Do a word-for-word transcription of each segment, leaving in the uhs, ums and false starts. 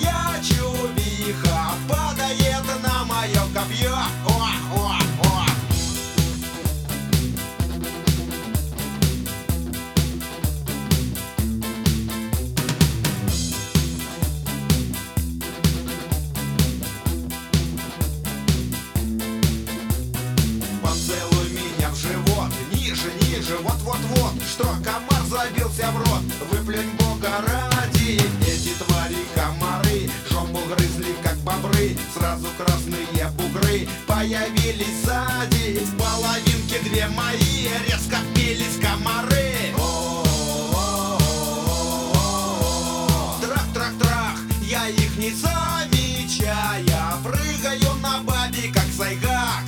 Моя чувиха падает на мое копье. О, о, о. Поцелуй меня в живот, ниже, ниже, вот-вот-вот, что комар забился в рот. Выплюнь Бога ради, эти твари комары жопу грызли, как бобры. Сразу красные бугры появились сзади. В половинке две мои резко впились комары. Трах-трах-трах, я их не замечая, прыгаю на бабе, как сайгак.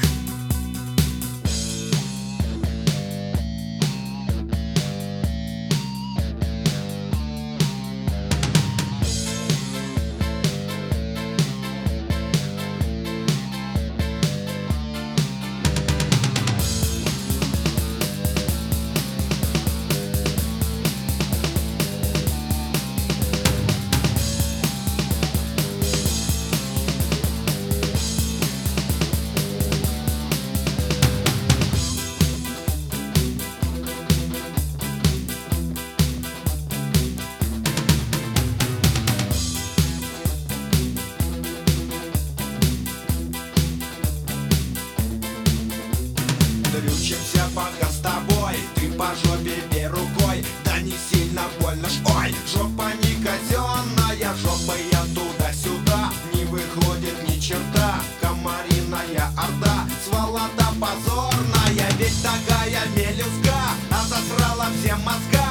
Дрючимся пока с тобой, ты по жопе бей рукой. Да не сильно больно ж, ой, жопа не казенная, жопа я туда-сюда, не выходит ни черта. Комариная орда, сволота позорная, ведь такая мелюзга, а засрала все мозга.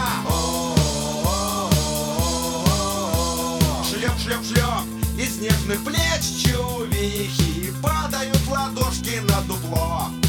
Шлеп-шлеп-шлеп, из нежных плеч чувихи падают ладошки на дупло.